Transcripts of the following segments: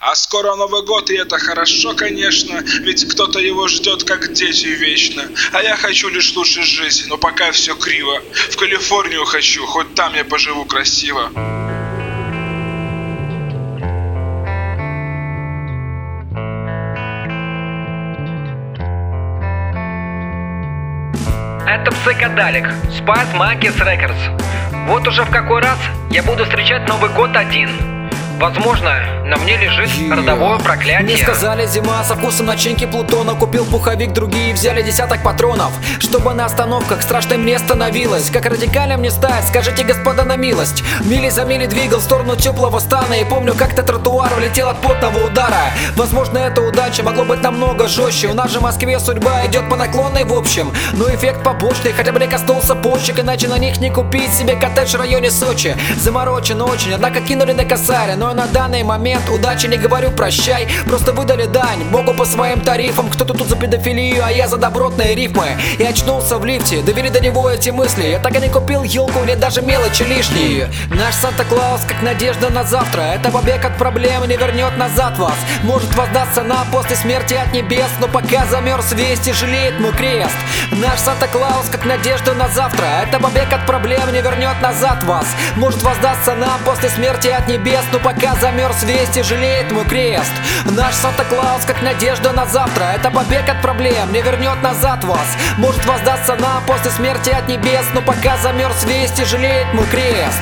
А скоро Новый год, и это хорошо, конечно, ведь кто-то его ждет, как дети, вечно. А я хочу лишь лучшей жизни, но пока все криво. В Калифорнию хочу, хоть там я поживу красиво. Это Psychedelic, Spice Monkeys Records. Вот уже в какой раз я буду встречать Новый год один. Возможно, на мне лежит родовое проклятие. Мне сказали, зима со вкусом начинки Плутона. Купил пуховик, другие взяли десяток патронов, чтобы на остановках страшно мне становилось. Как радикально мне стать, скажите, господа, на милость. Мили за мили двигал в сторону теплого стана. И помню, как-то тротуар улетел от плотного удара. Возможно, это удача, могло быть намного жестче. У нас же в Москве судьба идет по наклонной в общем. Но эффект побочный, хотя бы не коснулся почек. Иначе на них не купить себе коттедж в районе Сочи. Заморочен очень, однако кинули на косаря. Но на данный момент удачи не говорю прощай. Просто выдали дань Богу по своим тарифам. Кто-то тут за педофилию, а я за добротные рифмы. И очнулся в лифте, довели до него эти мысли. Я так и не купил елку, или даже мелочи лишние. Наш Санта-Клаус как надежда на завтра. Это побег от проблем, не вернет назад вас. Может воздаться нам после смерти от небес. Но пока замерз весь и жалеет мой крест. Наш Санта-Клаус как надежда на завтра. Это побег от проблем, не вернет назад вас. Может воздаться нам после смерти от небес. Но пока замерз весь и жалеет мой крест. Наш Санта-Клаус как надежда на завтра. Это побег от проблем, не вернет назад вас. Может воздаться нам после смерти от небес. Но пока замерз весь и жалеет мой крест.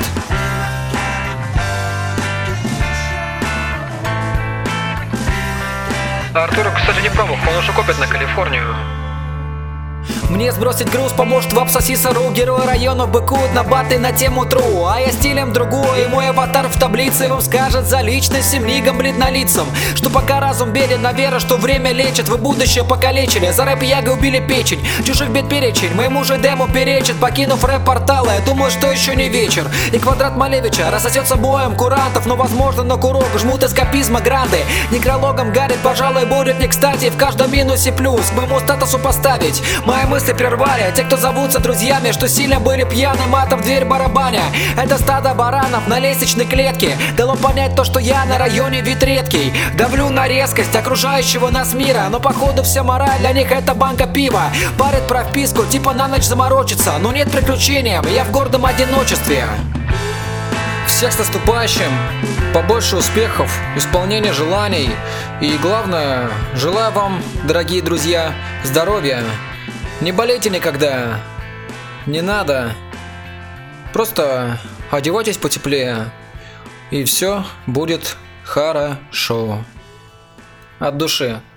Артур, кстати, не промах, он уже копит на Калифорнию. Мне сбросить груз поможет в Апсосисару. Герои районов быкуют на баты на тему тру. А я стилем другой, и мой аватар в таблице вам скажет за личность всем мигом бледнолицам. Что пока разум беден, на вера, что время лечит. Вы будущее покалечили, за рэп яга убили печень. Чужих бед перечень, моему же дему перечит. Покинув рэп-порталы, я думаю, что еще не вечер. И квадрат Малевича рассосется боем курантов. Но возможно на курок жмут эскапизма гранды. Некрологом гарит, пожалуй, будет не кстати. В каждом минусе плюс к моему статусу поставить. Мои мысли прервали те, кто зовутся друзьями, что сильно были пьяны матом в дверь барабаня. Это стадо баранов на лестничной клетке дало понять то, что я на районе вид редкий. Давлю на резкость окружающего нас мира, но походу вся мораль для них это банка пива. Парят про вписку, типа на ночь заморочиться, но нет приключения, я в гордом одиночестве. Всех с наступающим, побольше успехов, исполнения желаний. И главное, желаю вам, дорогие друзья, здоровья. Не болейте никогда. Не надо. Просто одевайтесь потеплее. И все будет хорошо. От души.